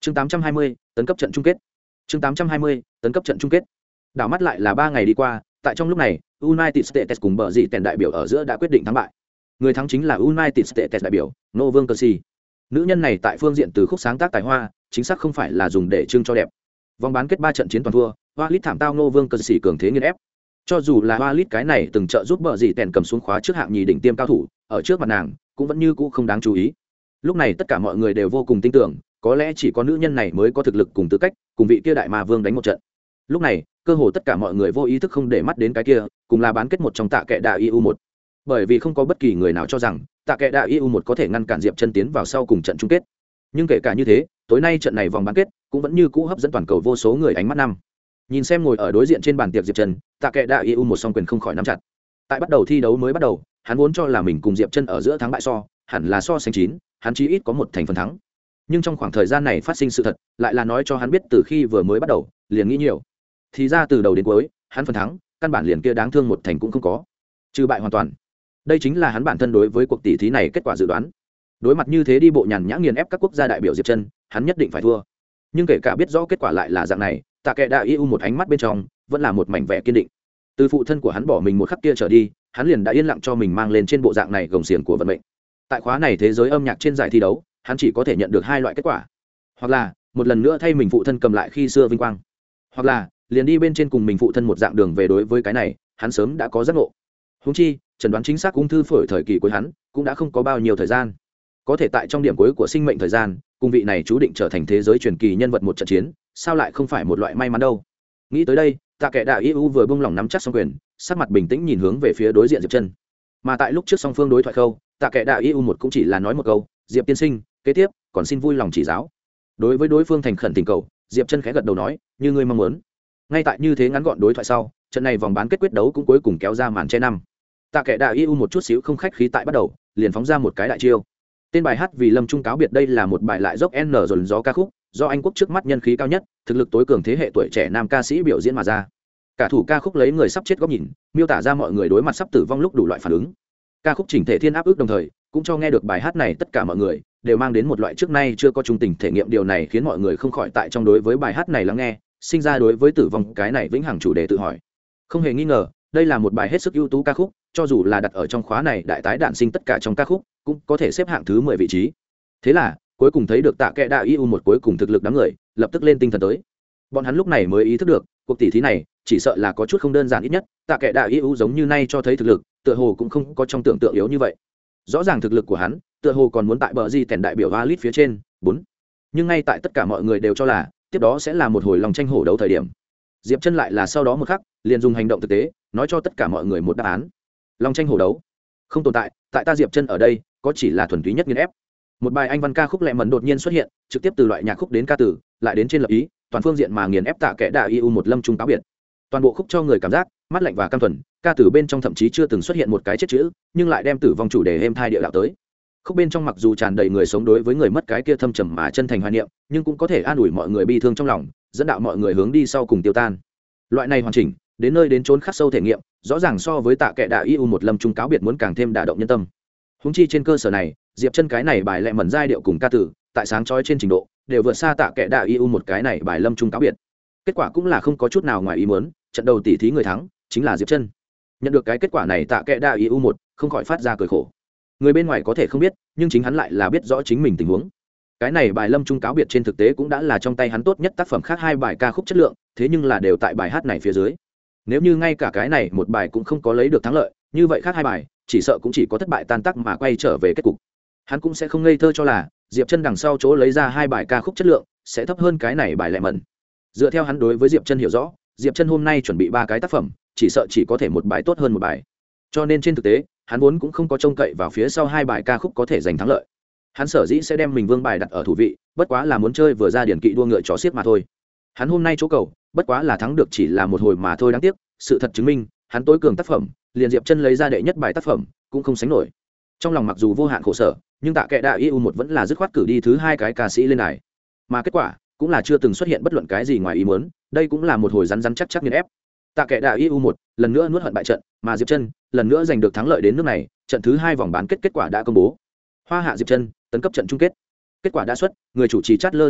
Chương 820, tấn cấp trận chung kết. Chương 820, tấn cấp trận chung kết. Đảo mắt lại là 3 ngày đi qua, tại trong lúc này, United States cùng bờ dị tèn đại biểu ở giữa đã quyết định thắng bại. Người thắng chính là United States đại biểu, Nô Vương Kersey. Nữ nhân này tại phương diện từ khúc sáng tác tài hoa, chính xác không phải là dùng để trưng cho đẹp. Vòng bán kết 3 trận chiến toàn thua, Walid thảm tao Nô Vương Kersey cường thế nghiền ép. Cho dù là Walid cái này từng trợ giúp bờ dị tèn cầm xuống khóa trước hạng nhì đỉnh tiêm cao thủ, ở trước mặt nàng, cũng vẫn như cũ không đáng chú ý. Lúc này tất cả mọi người đều vô cùng tin tưởng, có lẽ chỉ có nữ nhân này mới có thực lực cùng tư cách cùng vị kia đại ma vương đánh một trận. Lúc này cơ hồ tất cả mọi người vô ý thức không để mắt đến cái kia cùng là bán kết một trong tạ kệ đạ iu 1, bởi vì không có bất kỳ người nào cho rằng tạ kệ đạ iu 1 có thể ngăn cản Diệp Chân tiến vào sau cùng trận chung kết. Nhưng kể cả như thế, tối nay trận này vòng bán kết cũng vẫn như cũ hấp dẫn toàn cầu vô số người ánh mắt năm. Nhìn xem ngồi ở đối diện trên bàn tiệc Diệp Chân, tạ kệ đạ iu 1 song quyền không khỏi nắm chặt. Tại bắt đầu thi đấu mới bắt đầu, hắn vốn cho là mình cùng Diệp Chân ở giữa thắng bại so, hẳn là so sánh chín, hắn chí ít có một thành phần thắng. Nhưng trong khoảng thời gian này phát sinh sự thật lại là nói cho hắn biết từ khi vừa mới bắt đầu liền nghĩ nhiều, thì ra từ đầu đến cuối hắn phần thắng căn bản liền kia đáng thương một thành cũng không có, trừ bại hoàn toàn. Đây chính là hắn bản thân đối với cuộc tỷ thí này kết quả dự đoán. Đối mặt như thế đi bộ nhàn nhã nghiền ép các quốc gia đại biểu Diệp Chân, hắn nhất định phải thua. Nhưng kể cả biết rõ kết quả lại là dạng này, tạ kệ đạ iu một ánh mắt bên trong vẫn là một mảnh vẻ kiên định. Từ phụ thân của hắn bỏ mình một khắc kia trở đi, hắn liền đã yên lặng cho mình mang lên trên bộ dạng này gồng xiềng của vận mệnh. Tại khóa này thế giới âm nhạc trên giải thi đấu, hắn chỉ có thể nhận được hai loại kết quả: hoặc là một lần nữa thay mình phụ thân cầm lại khi xưa vinh quang, hoặc là liền đi bên trên cùng mình phụ thân một dạng đường về. Đối với cái này hắn sớm đã có giác ngộ. Huống chi chẩn đoán chính xác ung thư phổi thời kỳ cuối hắn cũng đã không có bao nhiêu thời gian, có thể tại trong điểm cuối của sinh mệnh thời gian cùng vị này chú định trở thành thế giới truyền kỳ nhân vật một trận chiến, sao lại không phải một loại may mắn đâu. Nghĩ tới đây, tạ kệ đạ iu vừa buông lỏng nắm chắc song quyền, sắc mặt bình tĩnh nhìn hướng về phía đối diện Diệp Chân. Mà tại lúc trước song phương đối thoại khâu, tạ kệ đạ iu một cũng chỉ là nói một câu: Diệp tiên sinh, kế tiếp còn xin vui lòng chỉ giáo. Đối với đối phương thành khẩn tình cầu, Diệp Chân khẽ gật đầu nói: như ngươi mong muốn. Ngay tại như thế ngắn gọn đối thoại sau, trận này vòng bán kết quyết đấu cũng cuối cùng kéo ra màn che năm. Tạ kệ đạ iu một chút xíu không khách khí tại bắt đầu, liền phóng ra một cái đại chiêu. Tên bài hát vì Lâm Trung cáo biệt, đây là một bài lại dốc n dồn gió ca khúc, do Anh quốc trước mắt nhân khí cao nhất, thực lực tối cường thế hệ tuổi trẻ nam ca sĩ biểu diễn mà ra. Cả thủ ca khúc lấy người sắp chết góc nhìn, miêu tả ra mọi người đối mặt sắp tử vong lúc đủ loại phản ứng. Ca khúc chỉnh thể thiên áp ức, đồng thời cũng cho nghe được bài hát này tất cả mọi người đều mang đến một loại trước nay chưa có trung tình thể nghiệm. Điều này khiến mọi người không khỏi tại trong đối với bài hát này lắng nghe, sinh ra đối với tử vong cái này vĩnh hằng chủ đề tự hỏi. Không hề nghi ngờ, đây là một bài hết sức ưu tú ca khúc, cho dù là đặt ở trong khóa này đại tái đạn sinh tất cả trong ca khúc, cũng có thể xếp hạng thứ 10 vị trí. Thế là, cuối cùng thấy được tạ kệ đạ iu một cuối cùng thực lực đám người, lập tức lên tinh thần tới. Bọn hắn lúc này mới ý thức được, cuộc tỷ thí này chỉ sợ là có chút không đơn giản. Ít nhất, tạ kệ đạ iu giống như nay cho thấy thực lực, tựa hồ cũng không có trong tưởng tượng yếu như vậy. Rõ ràng thực lực của hắn tựa hồ còn muốn tại bờ di tèn đại biểu Walid phía trên 4. Nhưng ngay tại tất cả mọi người đều cho là tiếp đó sẽ là một hồi lòng tranh hổ đấu thời điểm, Diệp Chân lại là sau đó một khắc liền dùng hành động thực tế nói cho tất cả mọi người một đáp án. Lòng tranh hổ đấu không tồn tại, tại ta Diệp Chân ở đây có chỉ là thuần túy nhất nghiền ép. Một bài anh văn ca khúc lẹ mẩn đột nhiên xuất hiện, trực tiếp từ loại nhạc khúc đến ca từ, lại đến trên lập ý, toàn phương diện mà nghiền ép tạ kệ đạ iu một Lâm Trung cáo biệt. Toàn bộ khúc cho người cảm giác mát lạnh và cam thuần, ca từ bên trong thậm chí chưa từng xuất hiện một cái chết chữ, nhưng lại đem tử vong chủ đề êm thai địa đạo tới. Khúc bên trong mặc dù tràn đầy người sống đối với người mất cái kia thâm trầm mà chân thành hoài niệm, nhưng cũng có thể an ủi mọi người bi thương trong lòng, dẫn đạo mọi người hướng đi sau cùng tiêu tan. Loại này hoàn chỉnh, đến nơi đến chốn khắc sâu thể nghiệm, rõ ràng so với tạ kệ đạ iu một Lâm Trung cáo biệt muốn càng thêm đả động nhân tâm. Huống chi trên cơ sở này, Diệp Chân cái này bài lẹ mẩn giai điệu cùng ca từ, tại sáng chói trên trình độ, đều vượt xa tạ kệ đạ iu một cái này bài Lâm Trung cáo biệt. Kết quả cũng là không có chút nào ngoài ý muốn, trận đầu tỷ thí người thắng chính là Diệp Chân. Nhận được cái kết quả này, tạ kệ đạ iu một không khỏi phát ra cười khổ. Người bên ngoài có thể không biết, nhưng chính hắn lại là biết rõ chính mình tình huống. Cái này bài Lâm Trung cáo biệt trên thực tế cũng đã là trong tay hắn tốt nhất tác phẩm khác hai bài ca khúc chất lượng, thế nhưng là đều tại bài hát này phía dưới. Nếu như ngay cả cái này một bài cũng không có lấy được thắng lợi, như vậy khác hai bài chỉ sợ cũng chỉ có thất bại tan tác mà quay trở về kết cục. Hắn cũng sẽ không ngây thơ cho là Diệp Chân đằng sau chỗ lấy ra hai bài ca khúc chất lượng sẽ thấp hơn cái này bài lẹ mẩn. Dựa theo hắn đối với Diệp Chân hiểu rõ, Diệp Chân hôm nay chuẩn bị 3 cái tác phẩm, chỉ sợ chỉ có thể một bài tốt hơn một bài. Cho nên trên thực tế, hắn vốn cũng không có trông cậy vào phía sau hai bài ca khúc có thể giành thắng lợi. Hắn sở dĩ sẽ đem mình vương bài đặt ở thủ vị, bất quá là muốn chơi vừa ra điển kỵ đua ngựa chó xiếc mà thôi. Hắn hôm nay chỗ cầu, bất quá là thắng được chỉ là một hồi mà thôi. Đáng tiếc, sự thật chứng minh, hắn tối cường tác phẩm, liền Diệp Chân lấy ra đệ nhất bài tác phẩm, cũng không sánh nổi. Trong lòng mặc dù vô hạn khổ sở, nhưng tạ kệ đạ iu một vẫn là dứt khoát cử đi thứ hai cái ca sĩ lên đài. Mà kết quả cũng là chưa từng xuất hiện bất luận cái gì ngoài ý muốn, đây cũng là một hồi rắn rắn chắc chắc nghiền ép. Tạ kệ đạ iu một lần nữa nuốt hận bại trận, mà Diệp Chân lần nữa giành được thắng lợi. Đến nước này, trận thứ 2 vòng bán kết kết quả đã công bố. Hoa hạ Diệp Chân tấn cấp trận chung kết. Kết quả đã xuất, người chủ trì chát lơ lên đài,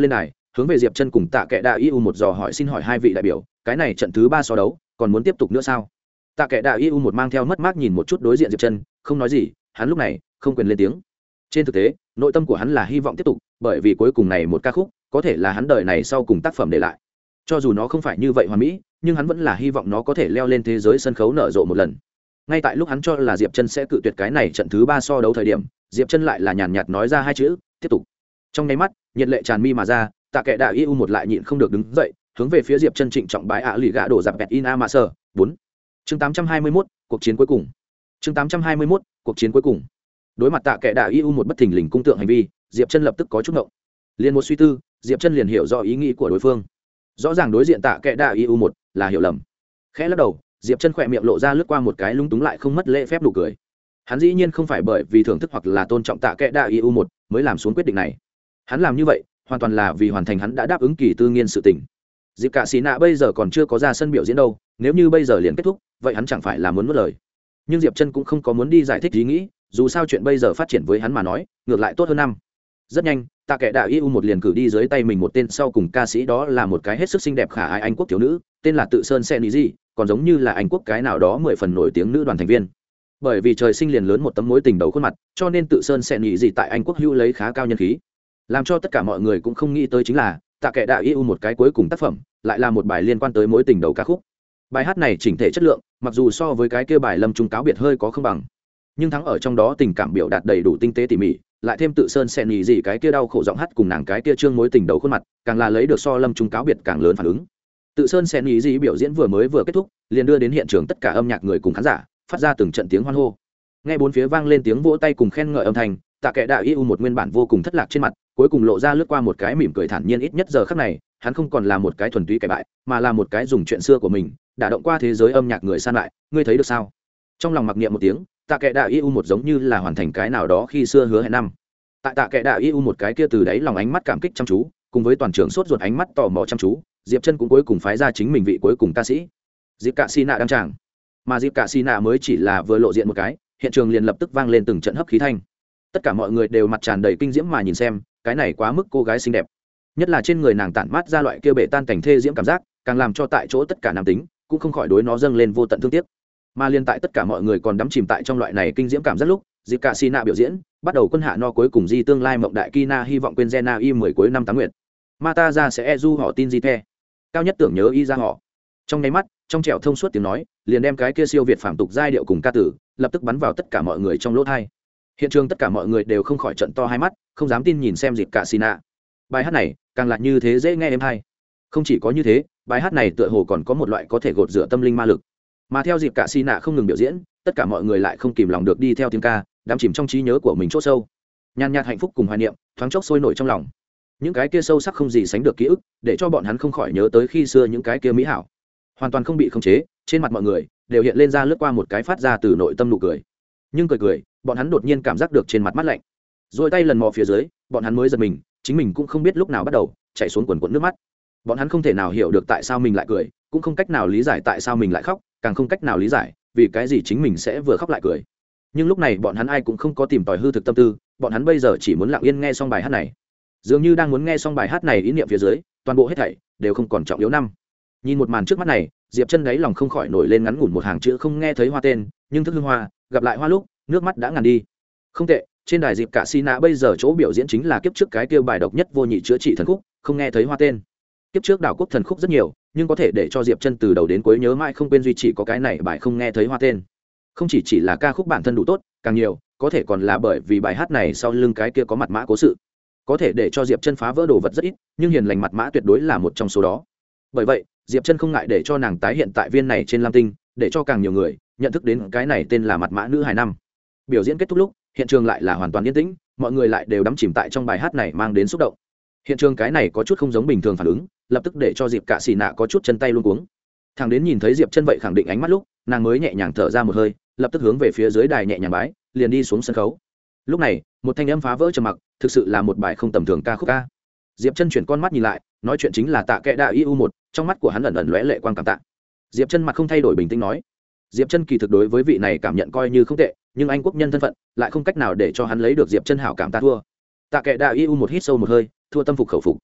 hướng về diệp chân cùng tạ kệ đạ iu một dò hỏi, xin hỏi hai vị đại biểu, cái này trận thứ 3 so đấu còn muốn tiếp tục nữa sao? Tạ kệ đạ iu một mang theo mất mát nhìn một chút đối diện diệp chân, không nói gì. Hắn lúc này không quyền lên tiếng. Trên thực tế nội tâm của hắn là hy vọng tiếp tục, bởi vì cuối cùng này một ca khúc có thể là hắn đời này sau cùng tác phẩm để lại. Cho dù nó không phải như vậy hoàn mỹ, nhưng hắn vẫn là hy vọng nó có thể leo lên thế giới sân khấu nở rộ một lần. Ngay tại lúc hắn cho là diệp chân sẽ cự tuyệt cái này trận thứ 3 so đấu thời điểm, diệp chân lại là nhàn nhạt nói ra hai chữ tiếp tục. Trong nháy mắt nhiệt lệ tràn mi mà ra, tạ kệ đạ iu một lại nhịn không được đứng dậy, hướng về phía diệp chân trịnh trọng bái ạ lì gạ đổ dạp bẹt in a mạ sơ 4. Chương 821, cuộc chiến cuối cùng. Chương 821, cuộc chiến cuối cùng. Đối mặt tạ kệ đạ iu một bất thình lình cung tượng hành vi, diệp chân lập tức có chút ngộng. Liên một suy tư, diệp chân liền hiểu rõ ý nghĩ của đối phương. Rõ ràng đối diện tạ kệ đạ iu một là hiểu lầm. Khẽ lắc đầu, diệp chân khỏe miệng lộ ra lướt qua một cái lúng túng lại không mất lễ phép nụ cười. Hắn dĩ nhiên không phải bởi vì thưởng thức hoặc là tôn trọng tạ kệ đạ iu một mới làm xuống quyết định này. Hắn làm như vậy hoàn toàn là vì hoàn thành hắn đã đáp ứng kỳ tư nghiên sự tình. Dịp cả xì nạ bây giờ còn chưa có ra sân biểu diễn đâu, nếu như bây giờ liền kết thúc vậy hắn chẳng phải là muốn mất lời. Nhưng diệp chân cũng không có muốn đi giải thích ý nghĩ, dù sao chuyện bây giờ phát triển với hắn mà nói ngược lại tốt hơn năm. Rất nhanh tạ kệ đạ iu một liền cử đi dưới tay mình một tên sau cùng ca sĩ, đó là một cái hết sức xinh đẹp khả ái Anh quốc thiếu nữ, tên là Tự Sơn Seniji, còn giống như là Anh quốc cái nào đó 10 phần nổi tiếng nữ đoàn thành viên. Bởi vì trời sinh liền lớn một tấm mối tình đầu khuôn mặt, cho nên Tự Sơn Seniji tại Anh quốc hữu lấy khá cao nhân khí. Làm cho tất cả mọi người cũng không nghĩ tới chính là tạ kệ đạ iu một cái cuối cùng tác phẩm lại là một bài liên quan tới mối tình đầu ca khúc. Bài hát này chỉnh thể chất lượng mặc dù so với cái kia bài Lâm Trung cáo biệt hơi có không bằng, nhưng thắng ở trong đó tình cảm biểu đạt đầy đủ tinh tế tỉ mỉ, lại thêm Tự Sơn xen nhì gì cái kia đau khổ giọng hát cùng nàng cái kia trương mối tình đầu khuôn mặt, càng là lấy được so Lâm Trung cáo biệt càng lớn phản ứng. Tự Sơn xen nhì gì biểu diễn vừa kết thúc, liền đưa đến hiện trường tất cả âm nhạc người cùng khán giả phát ra từng trận tiếng hoan hô. Nghe bốn phía vang lên tiếng vỗ tay cùng khen ngợi âm thanh, tạ kệ đạ iu một nguyên bản vô cùng thất lạc trên mặt cuối cùng lộ ra lướt qua một cái mỉm cười thản nhiên. Ít nhất giờ khắc này hắn không còn là một cái thuần túy cải bại, mà là một cái dùng chuyện xưa của mình đả động qua thế giới âm nhạc người san lại. Ngươi thấy được sao? Trong lòng mặc niệm một tiếng, tạ kệ đạ iu một giống như là hoàn thành cái nào đó khi xưa hứa hẹn năm. Tại tạ kệ đạ iu một cái kia từ đáy lòng ánh mắt cảm kích chăm chú cùng với toàn trường sốt ruột ánh mắt tò mò chăm chú, diệp chân cũng cuối cùng phái ra chính mình vị cuối cùng ca sĩ dịp cạ xì nạ đăng tràng. Mà dịp cạ xì nạ mới chỉ là vừa lộ diện một cái, hiện trường liền lập tức vang lên từng trận hấp khí thanh. Tất cả mọi người đều mặt tràn đầy kinh diễm mà nhìn xem cái này quá mức cô gái xinh đẹp, nhất là trên người nàng tản mát ra loại kia bể tan cảnh thê diễm cảm giác, càng làm cho tại chỗ tất cả nam tính cũng không khỏi đối nó dâng lên vô tận thương tiếc. Mà liên tại tất cả mọi người còn đắm chìm tại trong loại này kinh diễm cảm giác lúc, dịp cạ xì nạ biểu diễn bắt đầu. Quân hạ no cuối cùng di tương lai mộng đại kina hy vọng quên Zena y 10 cuối năm 8 nguyệt mata ra sẽ du họ tin di the cao nhất tưởng nhớ y ra họ. Trong nháy mắt trong trẻo thông suốt tiếng nói liền đem cái kia siêu việt phàm tục giai điệu cùng ca tử lập tức bắn vào tất cả mọi người trong lỗ tai. Hiện trường tất cả mọi người đều không khỏi trận to hai mắt, không dám tin nhìn xem dịp cạ xì nạ. Bài hát này càng là như thế dễ nghe êm hay. Không chỉ có như thế, bài hát này tựa hồ còn có một loại có thể gột rửa tâm linh ma lực. Mà theo dịp cạ xì nạ không ngừng biểu diễn, tất cả mọi người lại không kìm lòng được đi theo tiếng ca, đắm chìm trong trí nhớ của mình chỗ sâu. Nhàn nhạt hạnh phúc cùng hoài niệm thoáng chốc sôi nổi trong lòng. Những cái kia sâu sắc không gì sánh được ký ức, để cho bọn hắn không khỏi nhớ tới khi xưa những cái kia mỹ hảo. Hoàn toàn không bị khống chế, trên mặt mọi người đều hiện lên ra lướt qua một cái phát ra từ nội tâm nụ cười. Nhưng cười, bọn hắn đột nhiên cảm giác được trên mặt mát lạnh. Rồi tay lần mò phía dưới, bọn hắn mới giật mình, chính mình cũng không biết lúc nào bắt đầu chảy xuống quần quần nước mắt. Bọn hắn không thể nào hiểu được tại sao mình lại cười, cũng không cách nào lý giải tại sao mình lại khóc, càng không cách nào lý giải vì cái gì chính mình sẽ vừa khóc lại cười. Nhưng lúc này bọn hắn ai cũng không có tìm tòi hư thực tâm tư, bọn hắn bây giờ chỉ muốn lặng yên nghe xong bài hát này. Dường như đang muốn nghe xong bài hát này, ý niệm phía dưới toàn bộ hết thảy đều không còn trọng yếu năm. Nhìn một màn trước mắt này, diệp chân đáy lòng không khỏi nổi lên ngắn ngủn một hàng chữ không nghe thấy hoa tên, nhưng thức hương hoa gặp lại hoa lúc nước mắt đã ngàn đi. Không tệ, trên đài dịp cả xì nạ bây giờ chỗ biểu diễn chính là kiếp trước cái kia bài độc nhất vô nhị chữa trị thần khúc không nghe thấy hoa tên. Kiếp trước đảo quốc thần khúc rất nhiều, nhưng có thể để cho diệp chân từ đầu đến cuối nhớ mãi không quên duy chỉ có cái này bài không nghe thấy hoa tên. Không chỉ là ca khúc bản thân đủ tốt, càng nhiều có thể còn là bởi vì bài hát này sau lưng cái kia có mặt mã cố sự, có thể để cho diệp chân phá vỡ đồ vật rất ít, nhưng hiền lành mặt mã tuyệt đối là một trong số đó. Bởi vậy diệp chân không ngại để cho nàng tái hiện tại viên này trên lam tinh, để cho càng nhiều người nhận thức đến cái này tên là mặt mã nữ hài năm. Biểu diễn kết thúc lúc, hiện trường lại là hoàn toàn yên tĩnh, mọi người lại đều đắm chìm tại trong bài hát này mang đến xúc động. Hiện trường cái này có chút không giống bình thường phản ứng, lập tức để cho diệp cạ xì nạ có chút chân tay luống cuống. Thằng đến nhìn thấy diệp chân vậy khẳng định ánh mắt lúc, nàng mới nhẹ nhàng thở ra một hơi, lập tức hướng về phía dưới đài nhẹ nhàng bái, liền đi xuống sân khấu. Lúc này một thanh âm phá vỡ trầm mặc, thực sự là một bài không tầm thường ca khúc ca. Diệp chân chuyển con mắt nhìn lại, nói chuyện chính là tạ kệ đạ iu một, trong mắt của hắn ẩn ẩn lóe lệ quang cảm tạ. Diệp chân mặt không thay đổi bình tĩnh nói. Diệp chân kỳ thực đối với vị này cảm nhận coi như không tệ, nhưng anh quốc nhân thân phận lại không cách nào để cho hắn lấy được diệp chân hảo cảm. Ta thua. Tạ kệ đạ iu một hít sâu một hơi, thua tâm phục khẩu phục.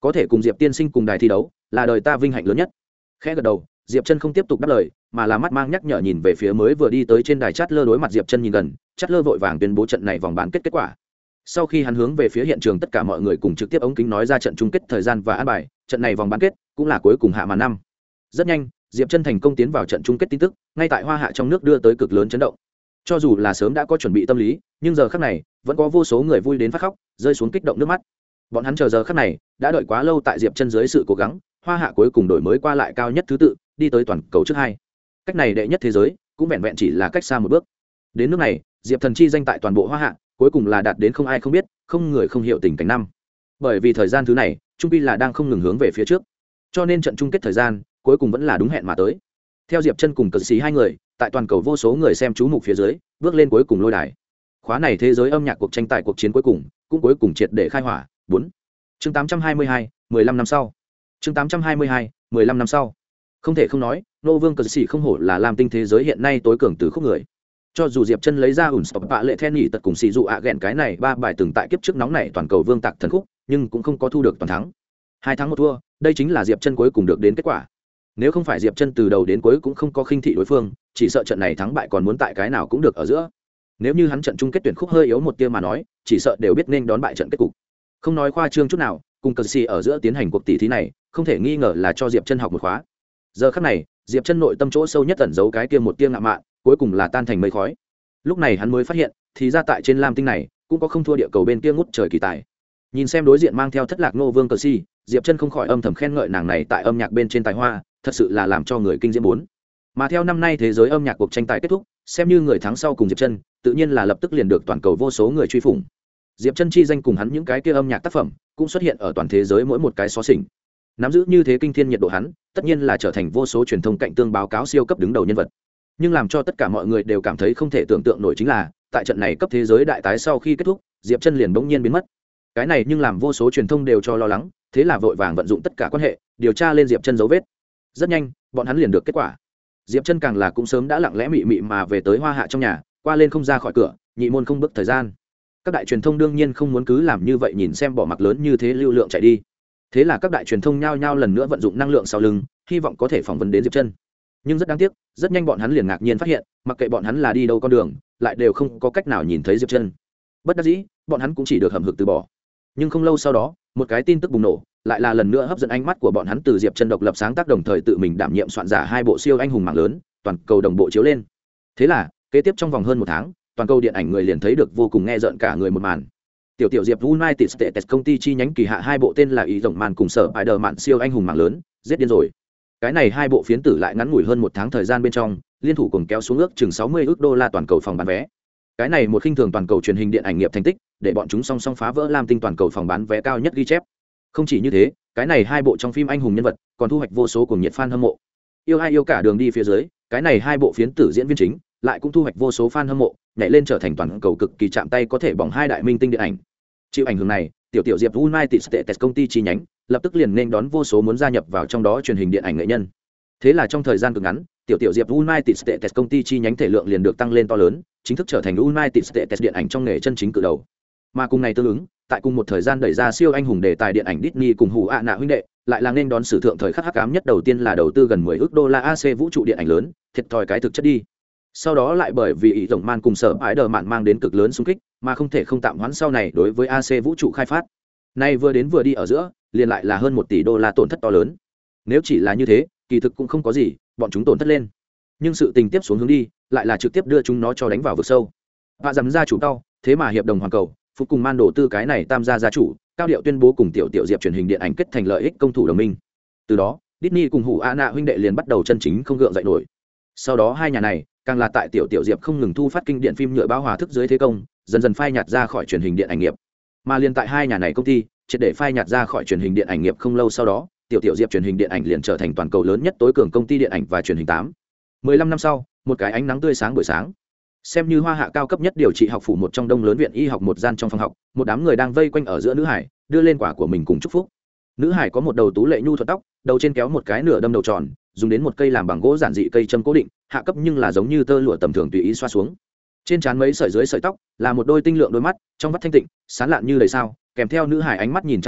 có thể cùng Diệp tiên sinh cùng đài thi đấu là đời ta vinh hạnh lớn nhất. Khẽ gật đầu, Diệp Chân không tiếp tục đáp lời, mà là mắt mang nhắc nhở nhìn về phía mới vừa đi tới trên đài chát lơ. Đối mặt Diệp Chân nhìn gần, chát lơ vội vàng tuyên bố trận này vòng bán kết kết quả. Sau khi hắn hướng về phía hiện trường tất cả mọi người cùng trực tiếp ống kính nói ra trận chung kết thời gian và an bài, trận này vòng bán kết cũng là cuối cùng hạ màn năm. Rất nhanh, Diệp Chân thành công tiến vào trận chung kết tin tức, ngay tại Hoa Hạ trong nước đưa tới cực lớn chấn động. Cho dù là sớm đã có chuẩn bị tâm lý, nhưng giờ khắc này, vẫn có vô số người vui đến phát khóc, rơi xuống kích động nước mắt. Bọn hắn chờ giờ khắc này, đã đợi quá lâu tại Diệp Chân dưới sự cố gắng, Hoa Hạ cuối cùng đổi mới qua lại cao nhất thứ tự, đi tới toàn cầu trước hai. Cách này đệ nhất thế giới, cũng vẹn vẹn chỉ là cách xa một bước. Đến nước này, Diệp Thần chi danh tại toàn bộ Hoa Hạ, cuối cùng là đạt đến không ai không biết, không người không hiểu tình cảnh năm. Bởi vì thời gian thứ này, trung quy là đang không ngừng hướng về phía trước. Cho nên trận chung kết thời gian, cuối cùng vẫn là đúng hẹn mà tới. Theo Diệp Chân cùng Cự Sĩ hai người, tại toàn cầu vô số người xem chú mục phía dưới, bước lên cuối cùng lôi đài. Khóa này thế giới âm nhạc cuộc tranh tài cuộc chiến cuối cùng, cũng cuối cùng triệt để khai hỏa. 4. Chương 822, 15 năm sau. Chương 822, 15 năm sau. Không thể không nói, Nô Vương Cự Sĩ không hổ là làm tinh thế giới hiện nay tối cường từ khúc người. Cho dù Diệp Chân lấy ra ủn stop bạ lệ then nhị tật cùng xì dụ ạ gẹn cái này ba bài từng tại kiếp trước nóng này toàn cầu vương tạc thần khúc, nhưng cũng không có thu được toàn thắng. 2 thắng 1 thua, đây chính là Diệp Chân cuối cùng được đến kết quả. Nếu không phải Diệp Chân từ đầu đến cuối cũng không có khinh thị đối phương, chỉ sợ trận này thắng bại còn muốn tại cái nào cũng được ở giữa. Nếu như hắn trận chung kết tuyển khúc hơi yếu một tia mà nói, chỉ sợ đều biết nên đón bại trận kết cục. Không nói khoa trương chút nào, cùng Cự Sĩ ở giữa tiến hành cuộc tỷ thí này, không thể nghi ngờ là cho Diệp Chân học một khóa. Giờ khắc này, Diệp Chân nội tâm chỗ sâu nhất ẩn giấu cái kia một tia ngạo mạn, cuối cùng là tan thành mây khói. Lúc này hắn mới phát hiện, thì ra tại trên lam tinh này, cũng có không thua địa cầu bên kia ngút trời kỳ tài. Nhìn xem đối diện mang theo thất lạc Nô Vương Cự Sĩ, Diệp Chân không khỏi âm thầm khen ngợi nàng này tại âm nhạc bên trên tài hoa, thật sự là làm cho người kinh diễm bốn. Mà theo năm nay thế giới âm nhạc cuộc tranh tài kết thúc, xem như người thắng sau cùng Diệp Chân, tự nhiên là lập tức liền được toàn cầu vô số người truy phủng. Diệp Chân chi danh cùng hắn những cái kia âm nhạc tác phẩm, cũng xuất hiện ở toàn thế giới mỗi một cái xó xỉnh. Nắm giữ như thế kinh thiên nhiệt độ hắn, tất nhiên là trở thành vô số truyền thông cạnh tương báo cáo siêu cấp đứng đầu nhân vật. Nhưng làm cho tất cả mọi người đều cảm thấy không thể tưởng tượng nổi chính là, tại trận này cấp thế giới đại tái sau khi kết thúc, Diệp Chân liền bỗng nhiên biến mất. Cái này nhưng làm vô số truyền thông đều cho lo lắng, thế là vội vàng vận dụng tất cả quan hệ, điều tra lên Diệp Chân dấu vết. Rất nhanh, bọn hắn liền được kết quả. Diệp Chân càng là cũng sớm đã lặng lẽ mị mị mà về tới Hoa Hạ trong nhà, qua lên không ra khỏi cửa, nhị môn không bước thời gian. Các đại truyền thông đương nhiên không muốn cứ làm như vậy nhìn xem bỏ mặc lớn như thế lưu lượng chạy đi. Thế là các đại truyền thông nhao nhao lần nữa vận dụng năng lượng sau lưng, hy vọng có thể phỏng vấn đến Diệp Chân. Nhưng rất đáng tiếc, rất nhanh bọn hắn liền ngạc nhiên phát hiện, mặc kệ bọn hắn là đi đâu con đường, lại đều không có cách nào nhìn thấy Diệp Chân. Bất đắc dĩ, bọn hắn cũng chỉ được hậm hực từ bỏ. Nhưng không lâu sau đó, một cái tin tức bùng nổ, lại là lần nữa hấp dẫn ánh mắt của bọn hắn từ Diệp Chân độc lập sáng tác đồng thời tự mình đảm nhiệm soạn giả 2 bộ siêu anh hùng mạng lớn, toàn cầu đồng bộ chiếu lên. Thế là, kế tiếp trong vòng hơn 1 tháng, toàn cầu điện ảnh người liền thấy được vô cùng nghe rợn cả người một màn. Tiểu Diệp United States công ty chi nhánh kỳ hạ 2 bộ tên là Ý rộng màn cùng sở Spider-Man siêu anh hùng mạng lớn, giết điên rồi. Cái này 2 bộ phiến tử lại ngắn ngủi hơn 1 tháng thời gian bên trong, liên thủ cùng kéo xuống ước chừng 60 ức đô la toàn cầu phòng bán vé. Cái này một khinh thường toàn cầu truyền hình điện ảnh nghiệp thành tích, để bọn chúng song song phá vỡ lam tinh toàn cầu phòng bán vé cao nhất ghi chép. Không chỉ như thế, cái này 2 bộ trong phim anh hùng nhân vật, còn thu hoạch vô số cuồng nhiệt fan hâm mộ. Yêu ai yêu cả đường đi phía dưới, cái này 2 bộ phiến tử diễn viên chính, lại cũng thu hoạch vô số fan hâm mộ, nhảy lên trở thành toàn cầu cực kỳ chạm tay có thể bỏng 2 đại minh tinh điện ảnh. Chịu ảnh hưởng này, tiểu Diệp United States công ty chi nhánh, lập tức liền nên đón vô số muốn gia nhập vào trong đó truyền hình điện ảnh nghệ nhân. Thế là trong thời gian cực ngắn, tiểu Diệp United States công ty chi nhánh thể lượng liền được tăng lên to lớn, chính thức trở thành United States điện ảnh trong nghề chân chính cự đầu. Mà cùng này tương ứng, tại cùng một thời gian đẩy ra siêu anh hùng đề tài điện ảnh Disney cùng hủ ạ nạ huynh đệ, lại là nên đón sử thượng thời khắc hắc ám nhất đầu tiên là đầu tư gần 10 ức đô la AC vũ trụ điện ảnh lớn, thiệt thòi cái thực chất đi. Sau đó lại bởi vì ý rộng man cùng sở Spider-Man mang đến cực lớn xung kích, mà không thể không tạm hoãn sau này đối với AC vũ trụ khai phát. Nay vừa đến vừa đi ở giữa, liền lại là hơn 1 tỷ đô la tổn thất to lớn. Nếu chỉ là như thế, kỳ thực cũng không có gì, bọn chúng tổn thất lên. Nhưng sự tình tiếp xuống hướng đi, lại là trực tiếp đưa chúng nó cho đánh vào vực sâu. Và dám gia chủ tao, thế mà hiệp đồng hoàn cầu, phục cùng man đầu tư cái này tam gia chủ, cao điệu tuyên bố cùng tiểu Diệp truyền hình điện ảnh kết thành lợi ích công thủ đồng minh. Từ đó, Disney cùng hủ ạ nạ huynh đệ liền bắt đầu chân chính không gượng dậy nổi. Sau đó hai nhà này, càng là tại tiểu Diệp không ngừng thu phát kinh điện phim nhựa báo hòa thức dưới thế công, dần dần phai nhạt ra khỏi truyền hình điện ảnh nghiệp. Mà liền tại hai nhà này công ty, triệt để phai nhạt ra khỏi truyền hình điện ảnh nghiệp không lâu sau đó, tiểu Diệp truyền hình điện ảnh liền trở thành toàn cầu lớn nhất tối cường công ty điện ảnh và truyền hình 15 năm sau, một cái ánh nắng tươi sáng buổi sáng. Xem như Hoa Hạ cao cấp nhất điều trị học phủ một trong đông lớn viện y học một gian trong phòng học, một đám người đang vây quanh ở giữa nữ hải, đưa lên quả của mình cùng chúc phúc. Nữ hải có một đầu tú lệ nhu thuận tóc, đầu trên kéo một cái nửa đâm đầu tròn, dùng đến một cây làm bằng gỗ giản dị cây châm cố định, hạ cấp nhưng là giống như tơ lụa tầm thường tùy ý xoa xuống. Trên trán mấy sợi dưới sợi tóc là một đôi tinh lượng đôi mắt, trong vắt thanh tịnh, sáng lạn như đầy sao, kèm theo nữ hải ánh mắt nhìn chăm chú,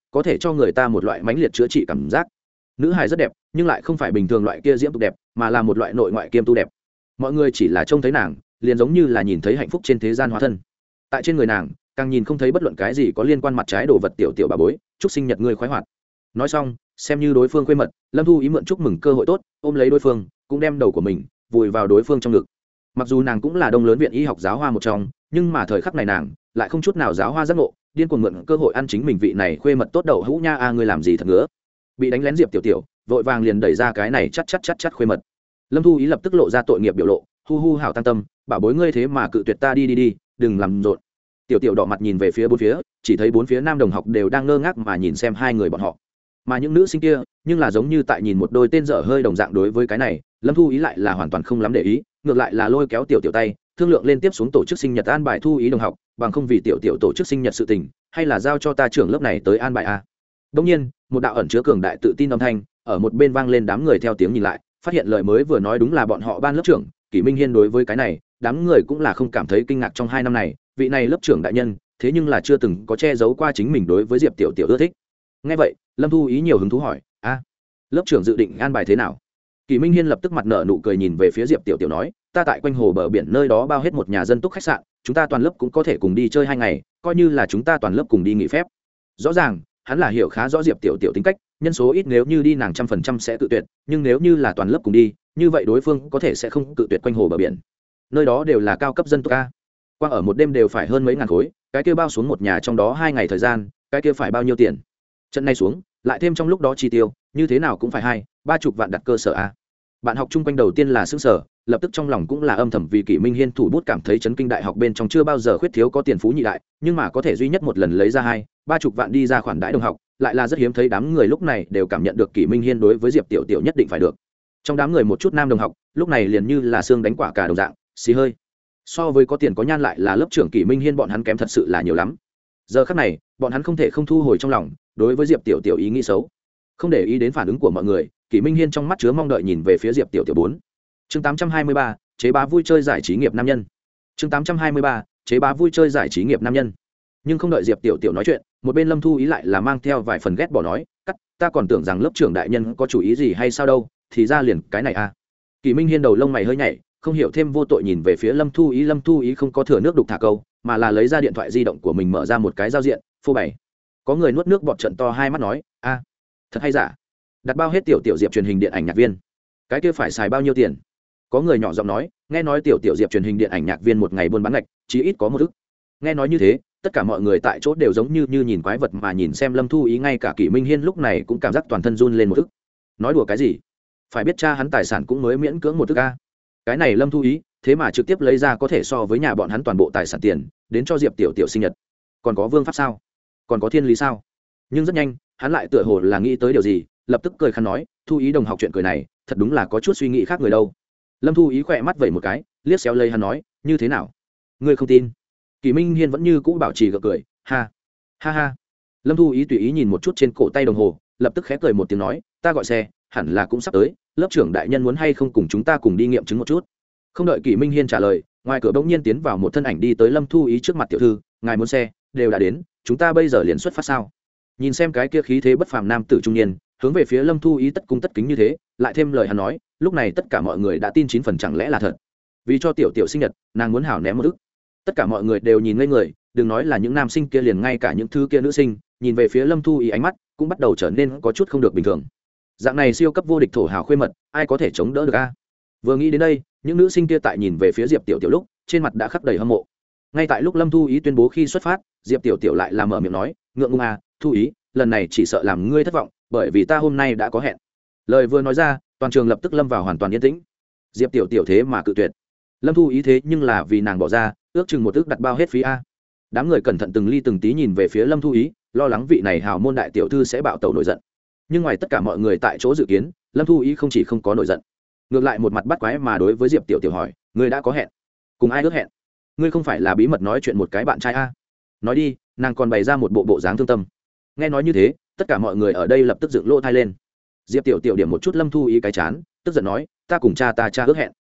có thể cho người ta một loại mãnh liệt chữa trị cảm giác. Nữ hài rất đẹp nhưng lại không phải bình thường loại kia diễm tục đẹp, mà là một loại nội ngoại kiêm tu đẹp. Mọi người chỉ là trông thấy nàng liền giống như là nhìn thấy hạnh phúc trên thế gian hóa thân. Tại trên người nàng càng nhìn không thấy bất luận cái gì có liên quan mặt trái đồ vật. Tiểu tiểu bà bối, chúc sinh nhật ngươi khoái hoạt. Nói xong xem như đối phương quê mật, Lâm Thu Ý mượn chúc mừng cơ hội tốt ôm lấy đối phương, cũng đem đầu của mình vùi vào đối phương trong ngực. Mặc dù nàng cũng là đông lớn viện y học giáo hoa một trong, nhưng mà thời khắc này nàng lại không chút nào giáo hoa giác ngộ, điên cuồng mượn cơ hội ăn chính mình vị này khuê mật tốt đầu hũ nha. Ngươi làm gì thật ngứa. Bị đánh lén Diệp tiểu tiểu vội vàng liền đẩy ra cái này chắt khuê mật. Lâm Thu Ý lập tức lộ ra tội nghiệp biểu lộ, hu hảo tăng tâm, bảo bối ngươi thế mà cự tuyệt ta, đi, đừng làm rộn. Tiểu tiểu đỏ mặt nhìn về phía bốn phía, chỉ thấy bốn phía nam đồng học đều đang ngơ ngác mà nhìn xem hai người bọn họ, mà những nữ sinh kia nhưng là giống như tại nhìn một đôi tên dở hơi đồng dạng. Đối với cái này Lâm Thu Ý lại là hoàn toàn không lắm để ý, ngược lại là lôi kéo tiểu tiểu tay thương lượng lên tiếp xuống tổ chức sinh nhật an bài Thu Ý đồng học, bằng không vì tiểu tiểu tổ chức sinh nhật sự tình, hay là giao cho ta trưởng lớp này tới an bài a. Đương nhiên một đạo ẩn chứa cường đại tự tin âm thanh ở một bên vang lên, đám người theo tiếng nhìn lại, phát hiện lời mới vừa nói đúng là bọn họ ban lớp trưởng Kỷ Minh Hiên. Đối với cái này đám người cũng là không cảm thấy kinh ngạc, trong 2 năm này vị này lớp trưởng đại nhân thế nhưng là chưa từng có che giấu qua chính mình đối với Diệp tiểu tiểu ưa thích. Nghe vậy Lâm Thu Ý nhiều hứng thú hỏi, lớp trưởng dự định an bài thế nào? Kỷ Minh Hiên lập tức mặt nở nụ cười nhìn về phía Diệp tiểu tiểu nói, ta tại quanh hồ bờ biển nơi đó bao hết một nhà dân túc khách sạn, chúng ta toàn lớp cũng có thể cùng đi chơi 2 ngày, coi như là chúng ta toàn lớp cùng đi nghỉ phép. Rõ ràng hắn là hiểu khá rõ Diệp tiểu tiểu tính cách, nhân số ít nếu như đi nàng 100% sẽ tự tuyệt, nhưng nếu như là toàn lớp cùng đi, như vậy đối phương có thể sẽ không tự tuyệt. Quanh hồ bờ biển nơi đó đều là cao cấp dân túc a, quang ở một đêm đều phải hơn mấy ngàn khối, cái kia bao xuống một nhà trong đó 2 ngày thời gian, cái kia phải bao nhiêu tiền? Trận này xuống lại thêm trong lúc đó chi tiêu, như thế nào cũng phải 2-30 vạn đặt cơ sở a. Bạn học chung quanh đầu tiên là sững sờ, lập tức trong lòng cũng là âm thầm vì Kỷ Minh Hiên thủ bút cảm thấy chấn kinh. Đại học bên trong chưa bao giờ khuyết thiếu có tiền phú nhị đại, nhưng mà có thể duy nhất một lần lấy ra 2-30 vạn đi ra khoản đãi đồng học, lại là rất hiếm thấy. Đám người lúc này đều cảm nhận được Kỷ Minh Hiên đối với Diệp tiểu tiểu nhất định phải được. Trong đám người một chút nam đồng học lúc này liền như là xương đánh quả cả đồng dạng, xì hơi. So với có tiền có nhan lại là lớp trưởng Kỷ Minh Hiên, bọn hắn kém thật sự là nhiều lắm. Giờ khắc này bọn hắn không thể không thu hồi trong lòng đối với Diệp tiểu tiểu ý nghĩ xấu. Không để ý đến phản ứng của mọi người, Kỷ Minh Hiên trong mắt chứa mong đợi nhìn về phía Diệp tiểu tiểu. 4. Chương 823, chế bá vui chơi giải trí nghiệp nam nhân. Chương 823, chế bá vui chơi giải trí nghiệp nam nhân. Nhưng không đợi Diệp tiểu tiểu nói chuyện, một bên Lâm Thu Ý lại là mang theo vài phần ghét bỏ nói, ta còn tưởng rằng lớp trưởng đại nhân có chủ ý gì hay sao đâu, thì ra liền cái này a. Kỷ Minh Hiên đầu lông mày hơi nhảy, không hiểu thêm vô tội nhìn về phía Lâm Thu Ý. Lâm Thu Ý không có thừa nước đục thả câu, mà là lấy ra điện thoại di động của mình mở ra một cái giao diện phô bày. Có người nuốt nước bọt trận to hai mắt nói, thật hay giả? Đặt bao hết tiểu tiểu Diệp truyền hình điện ảnh nhạc viên, cái kia phải xài bao nhiêu tiền? Có người nhỏ giọng nói, nghe nói tiểu tiểu Diệp truyền hình điện ảnh nhạc viên một ngày buôn bán ngạch chí ít có 1 ức. Nghe nói như thế, tất cả mọi người tại chỗ đều giống như nhìn quái vật mà nhìn xem Lâm Thu Ý, ngay cả Kỷ Minh Hiên lúc này cũng cảm giác toàn thân run lên 1 ức. Nói đùa cái gì? Phải biết cha hắn tài sản cũng mới miễn cưỡng 1 ức a. Cái này Lâm Thu Ý thế mà trực tiếp lấy ra có thể so với nhà bọn hắn toàn bộ tài sản tiền đến cho Diệp tiểu tiểu sinh nhật. Còn có vương pháp sao? Còn có thiên lý sao? Nhưng rất nhanh hắn lại tựa hồ là nghĩ tới điều gì, lập tức cười khăn nói, Thu Ý đồng học chuyện cười này thật đúng là có chút suy nghĩ khác người đâu. Lâm Thu Ý khỏe mắt vẩy một cái, liếc xéo lấy hắn nói, như thế nào? Ngươi không tin? Kỷ Minh Hiên vẫn như cũ bảo trì gượng cười, ha ha. Lâm Thu Ý tùy ý nhìn một chút trên cổ tay đồng hồ, lập tức khẽ cười một tiếng nói, ta gọi xe hẳn là cũng sắp tới, lớp trưởng đại nhân muốn hay không cùng chúng ta cùng đi nghiệm chứng một chút? Không đợi Kỷ Minh Hiên trả lời, ngoài cửa bỗng nhiên tiến vào một thân ảnh đi tới Lâm Thu Ý trước mặt. Tiểu thư, ngài muốn xe đều đã đến, chúng ta bây giờ liền xuất phát sao? Nhìn xem cái kia khí thế bất phàm nam tử trung niên hướng về phía Lâm Thu Ý tất cung tất kính như thế, lại thêm lời hắn nói, lúc này tất cả mọi người đã tin 9 phần chẳng lẽ là thật. Vì cho tiểu tiểu sinh nhật, nàng muốn hảo ném 1 ức. Tất cả mọi người đều nhìn ngây người, đừng nói là những nam sinh kia, liền ngay cả những thứ kia nữ sinh nhìn về phía Lâm Thu Ý ánh mắt cũng bắt đầu trở nên có chút không được bình thường. Dạng này siêu cấp vô địch thổ hào khuê mật, ai có thể chống đỡ được a? Vừa nghĩ đến đây, những nữ sinh kia tại nhìn về phía Diệp tiểu tiểu lúc trên mặt đã khắc đầy hâm mộ. Ngay tại lúc Lâm Thu Ý tuyên bố khi xuất phát, Diệp tiểu tiểu lại làm mở miệng nói, ngượng ngùng à, Thu Ý, lần này chỉ sợ làm ngươi thất vọng, bởi vì ta hôm nay đã có hẹn. Lời vừa nói ra, toàn trường lập tức lâm vào hoàn toàn yên tĩnh. Diệp tiểu tiểu thế mà cự tuyệt. Lâm Thu Ý thế nhưng là vì nàng bỏ ra ước chừng 1 ức đặt bao hết phí a. Đám người cẩn thận từng ly từng tí nhìn về phía Lâm Thu Ý, lo lắng vị này hào môn đại tiểu thư sẽ bạo tẩu nổi giận. Nhưng ngoài tất cả mọi người tại chỗ dự kiến, Lâm Thu Ý không chỉ không có nổi giận, ngược lại một mặt bắt quái mà đối với Diệp tiểu tiểu hỏi, ngươi đã có hẹn? Cùng ai ước hẹn? Ngươi không phải là bí mật nói chuyện một cái bạn trai a? Nói đi. Nàng còn bày ra một bộ dáng thương tâm. Nghe nói như thế, tất cả mọi người ở đây lập tức dựng lỗ tai lên. Diệp tiểu tiểu điểm một chút Lâm Thu Ý cái chán, tức giận nói, ta cùng cha ước hẹn.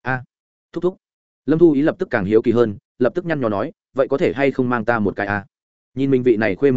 Thúc thúc. Lâm Thu Ý lập tức càng hiếu kỳ hơn, lập tức nhăn nhó nói, vậy có thể hay không mang ta một cái a? Nhìn mình vị này khuê mật tốt,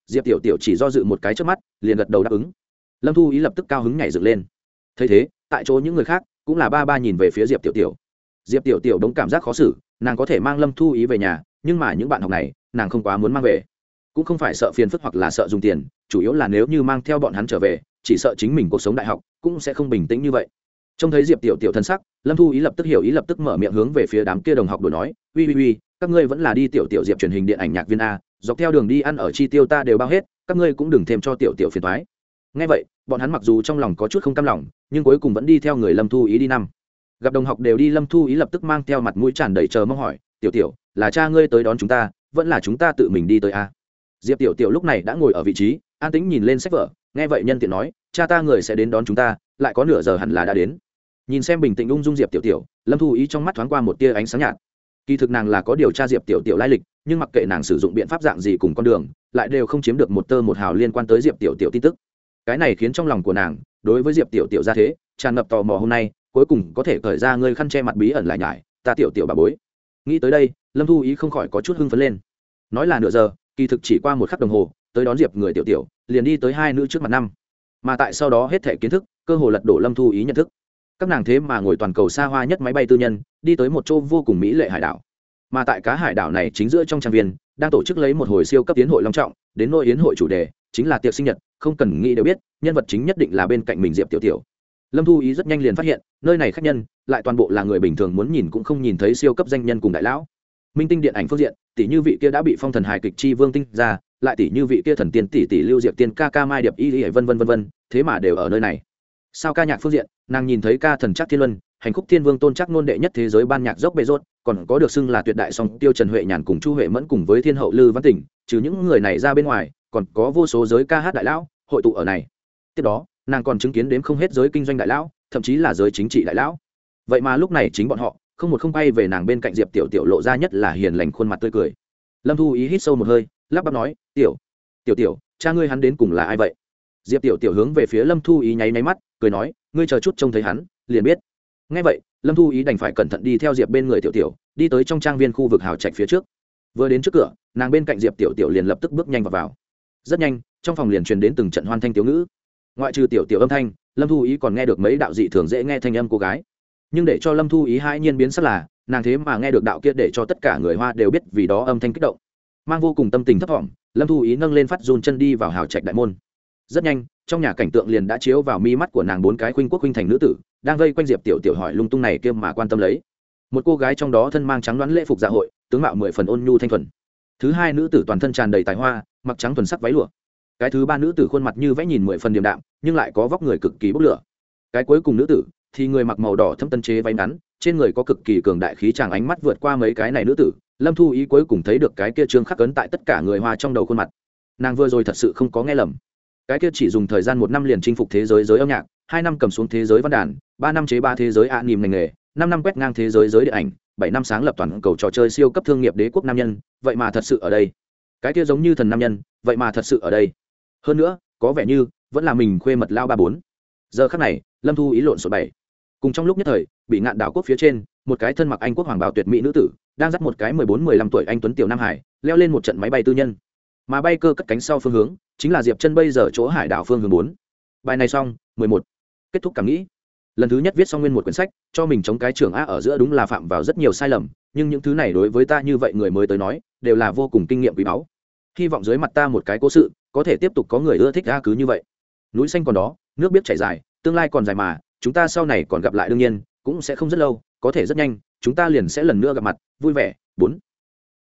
Diệp tiểu tiểu chỉ do dự một cái trước mắt liền gật đầu đáp ứng. Lâm Thu Ý lập tức cao hứng nhảy dựng lên. Thấy thế, tại chỗ những người khác cũng là ba ba nhìn về phía Diệp tiểu tiểu. Diệp tiểu tiểu đống cảm giác khó xử, nàng có thể mang Lâm Thu Ý về nhà, nhưng mà những bạn học này nàng không quá muốn mang về, cũng không phải sợ phiền phức hoặc là sợ dùng tiền, chủ yếu là nếu như mang theo bọn hắn trở về chỉ sợ chính mình cuộc sống đại học cũng sẽ không bình tĩnh như vậy. Trông thấy Diệp tiểu tiểu thân sắc, Lâm Thu Ý lập tức hiểu ý, lập tức mở miệng hướng về phía đám kia đồng học đổi nói, uy, các ngươi vẫn là đi tiểu tiểu Diệp truyền hình điện ảnh nhạc viên a, dọc theo đường đi ăn ở chi tiêu ta đều bao hết, các ngươi cũng đừng thêm cho tiểu tiểu phiền toái. Nghe vậy, bọn hắn mặc dù trong lòng có chút không cam lòng, nhưng cuối cùng vẫn đi theo người Lâm Thu Ý đi năm. Gặp đồng học đều đi, Lâm Thu Ý lập tức mang theo mặt mũi tràn đầy chờ mong hỏi, tiểu tiểu, là cha ngươi tới đón chúng ta vẫn là chúng ta tự mình đi tới a? Diệp tiểu tiểu lúc này đã ngồi ở vị trí an tĩnh nhìn lên sách vở, nghe vậy nhân tiện nói, cha ta người sẽ đến đón chúng ta, lại có nửa giờ hẳn là đã đến. Nhìn xem bình tĩnh ung dung Diệp tiểu tiểu, Lâm Thu Ý trong mắt thoáng qua một tia ánh sáng nhạt. Kỳ thực nàng là có điều tra Diệp tiểu tiểu lai lịch, nhưng mặc kệ nàng sử dụng biện pháp dạng gì cùng con đường, lại đều không chiếm được một tơ một hào liên quan tới Diệp tiểu tiểu tin tức. Cái này khiến trong lòng của nàng đối với Diệp tiểu tiểu ra thế tràn ngập tò mò, hôm nay cuối cùng có thể cởi ra ngươi khăn che mặt bí ẩn lại nhải ta tiểu tiểu bà bối. Nghĩ tới đây, Lâm Thu Ý không khỏi có chút hưng phấn lên. Nói là nửa giờ, kỳ thực chỉ qua một khắc đồng hồ, tới đón Diệp người tiểu tiểu liền đi tới hai nữ trước mặt năm. Mà tại sau đó hết thảy kiến thức cơ hồ lật đổ Lâm Thu Ý nhận thức. Các nàng thế mà ngồi toàn cầu xa hoa nhất máy bay tư nhân đi tới một chỗ vô cùng mỹ lệ hải đảo. Mà tại cá hải đảo này chính giữa trong trang viên đang tổ chức lấy một hồi siêu cấp yến hội long trọng, đến nỗi yến hội chủ đề chính là tiệc sinh nhật, không cần nghĩ đều biết nhân vật chính nhất định là bên cạnh mình Diệp tiểu tiểu. Lâm Thu Ý rất nhanh liền phát hiện nơi này khách nhân lại toàn bộ là người bình thường muốn nhìn cũng không nhìn thấy siêu cấp danh nhân cùng đại lão. Minh tinh điện ảnh phương diện, tỷ như vị kia đã bị phong thần hài kịch chi vương tinh ra, lại tỷ như vị kia thần tiên tỷ Lưu Diệp Tiên ca Mai Điệp y vân vân, thế mà đều ở nơi này. Sao ca nhạc phương diện, nàng nhìn thấy ca thần Trác Thiên Luân, hành khúc thiên vương Tôn Trác Nôn đệ nhất thế giới ban nhạc dốc bê rốt, còn có được xưng là tuyệt đại song tiêu Trần Huệ Nhàn cùng Chu Huệ Mẫn cùng với thiên hậu Lư Văn Tỉnh, trừ những người này ra bên ngoài, còn có vô số giới ca hát đại lão hội tụ ở này. Tiếp đó, nàng còn chứng kiến đếm không hết giới kinh doanh đại lão, thậm chí là giới chính trị đại lão. Vậy mà lúc này chính bọn họ không một không bay về nàng bên cạnh Diệp tiểu tiểu, lộ ra nhất là hiền lành khuôn mặt tươi cười. Lâm Thu Ý hít sâu một hơi, lắp bắp nói, tiểu tiểu, cha ngươi hắn đến cùng là ai vậy? Diệp tiểu tiểu hướng về phía Lâm Thu Ý nháy mắt, cười nói, ngươi chờ chút trông thấy hắn liền biết. Nghe vậy, Lâm Thu Ý đành phải cẩn thận đi theo Diệp bên người tiểu tiểu, đi tới trong trang viên khu vực hào trạch phía trước. Vừa đến trước cửa, nàng bên cạnh Diệp tiểu tiểu liền lập tức bước nhanh vào. Rất nhanh, trong phòng liền truyền đến từng trận hoan thanh tiếu ngữ. Ngoại trừ tiểu tiểu âm thanh, Lâm Thu Ý còn nghe được mấy đạo dị thường dễ nghe thanh âm cô gái. Nhưng để cho Lâm Thu Ý hãi nhiên biến sắc là, nàng thế mà nghe được đạo kia để cho tất cả người Hoa đều biết vì đó âm thanh kích động. Mang vô cùng tâm tình thấp thỏm, Lâm Thu Ý nâng lên phát run chân đi vào hào trạch đại môn. Rất nhanh, trong nhà cảnh tượng liền đã chiếu vào mi mắt của nàng, bốn cái khuynh quốc khuynh thành nữ tử đang vây quanh Diệp tiểu tiểu hỏi lung tung này kia mà quan tâm lấy. Một cô gái trong đó thân mang trắng đoán lễ phục dạ hội, tướng mạo 10 phần ôn nhu thanh thuần. Thứ hai nữ tử toàn thân tràn đầy tài hoa, mặc trắng thuần sắc váy lụa. Cái thứ ba nữ tử khuôn mặt như vẽ nhìn 10 phần điềm đạm, nhưng lại có vóc người cực kỳ bốc lửa. Cái cuối cùng nữ tử thì người mặc màu đỏ thâm tân chế váy ngắn, trên người có cực kỳ cường đại khí tràng, ánh mắt vượt qua mấy cái này nữ tử, Lâm Thu Ý cuối cùng thấy được cái kia trương khắc ấn tại tất cả người Hoa trong đầu khuôn mặt. Nàng vừa rồi thật sự không có nghe lầm. Cái kia chỉ dùng thời gian 1 năm liền chinh phục thế giới giới âm nhạc, 2 năm cầm xuống thế giới văn đàn, 3 năm chế 3 thế giới ạ niềm ngành nghề, 5 năm quét ngang thế giới giới điện ảnh, 7 năm sáng lập toàn cầu trò chơi siêu cấp thương nghiệp đế quốc nam nhân, vậy mà thật sự ở đây. Cái kia giống như thần nam nhân, vậy mà thật sự ở đây. Hơn nữa, có vẻ như vẫn là mình khuê mật lao 34. Giờ khắc này, Lâm Thu Ý lộn xộn 7. Cùng trong lúc nhất thời, bị ngạn đảo quốc phía trên, một cái thân mặc Anh quốc hoàng bào tuyệt mỹ nữ tử, đang dắt một cái 14-15 tuổi anh tuấn tiểu nam hải, leo lên một trận máy bay tư nhân. Mà bay cơ cất cánh sau phương hướng, chính là Diệp Chân bây giờ chỗ hải đảo phương hướng 4. Bài này xong, 11. Kết thúc cảm nghĩ. Lần thứ nhất viết xong nguyên một quyển sách, cho mình chống cái trường A ở giữa đúng là phạm vào rất nhiều sai lầm, nhưng những thứ này đối với ta như vậy người mới tới nói, đều là vô cùng kinh nghiệm quý báu. Hy vọng dưới mặt ta một cái cố sự, có thể tiếp tục có người ưa thích A cứ như vậy. Núi xanh còn đó, nước biết chảy dài, tương lai còn dài mà, chúng ta sau này còn gặp lại, đương nhiên cũng sẽ không rất lâu, có thể rất nhanh chúng ta liền sẽ lần nữa gặp mặt. Vui vẻ. 4.